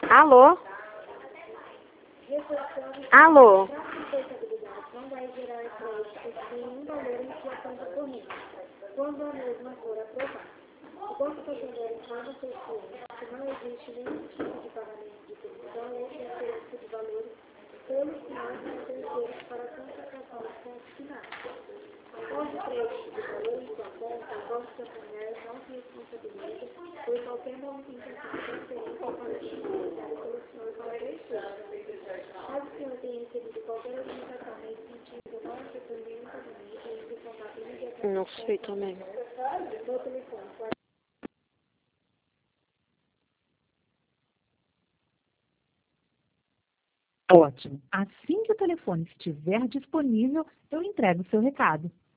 Alô? Alô? Não vai gerar crédito nenhum valor em sua conta corrente, quando a mesma for aprovada. O banco deverá informa seus clientes que não existe nenhum tipo de pagamento de comissão ou transferência de valores pelos sinais a terceiros para contratação de consignados. Após o crédito de valor em sua conta, o banco deverá não se responsabiliza por qualquer movimentação de transferência para realizada pelo senhor para terceiros. Caso o senhor tenha recebido qualquer orientação nesse sentido, não efetue nenhum pagamento e entre em contato imediatamente Não sei também. no telefone. Ótimo. Assim que o telefone estiver disponível, eu entrego o seu recado.